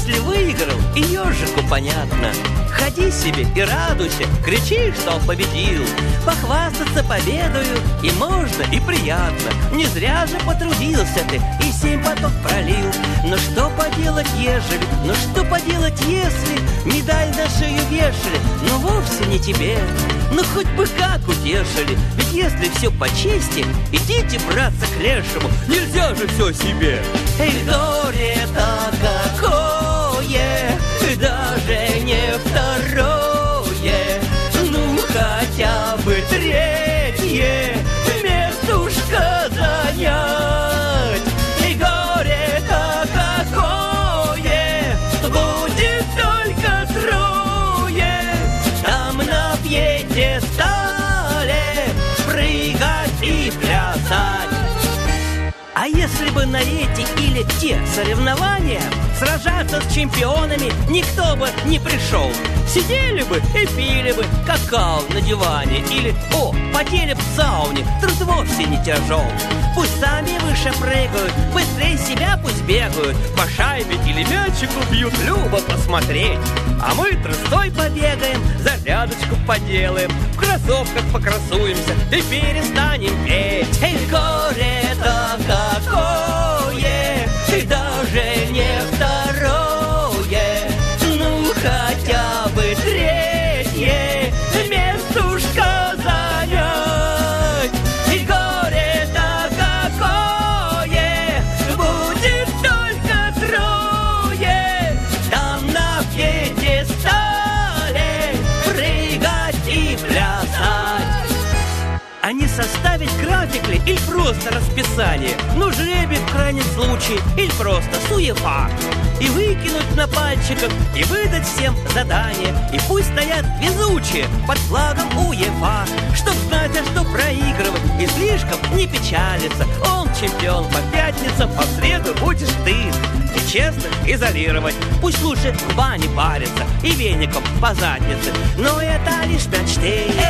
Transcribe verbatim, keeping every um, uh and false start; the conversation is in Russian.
Если выиграл, и ежику понятно. Ходи себе и радуйся, кричи, что победил. Похвастаться победою и можно, и приятно. Не зря же потрудился ты и семь потов пролил. Но что поделать, ежели, но что поделать, если медаль на шею вешали, но вовсе не тебе. Ну хоть бы как утешили, ведь если все по чести, идите, братцы, к лешему, нельзя же все себе. Эй, горе-то какое, даже не второе, ну хотя бы третье местушко занять. И горе-то какое, будет только трое, там на пьедестале прыгать и плясать. А если бы на эти или те соревнования сражаться с чемпионами никто бы не пришел, сидели бы и пили бы какао на диване, или, о, потели б в сауне, труд вовсе не тяжел. Пусть сами выше прыгают, быстрее себя пусть бегают, по шайбе или мячику бьют, любо посмотреть. А мы трустой побегаем, зарядочку поделаем, в кроссовках покрасуемся и перестанем петь. Эй, горе-то какое, и даже не второе, ну хотя бы третье местушко занять. И горе-то какое, будет только трое, там на пьедестале прыгать и плясать. А не составить график ли или просто расписание, ну жребий в крайнем случае, или просто суефа, и выкинуть на пальчиках, и выдать всем задание, и пусть стоят везучие под флагом УЕФА, чтоб знать, а что проигрывать, и слишком не печалиться. Он чемпион по пятницам, а в среду будешь ты. И честно изолировать, пусть лучше в бане париться и веником по заднице, но это лишь мечты.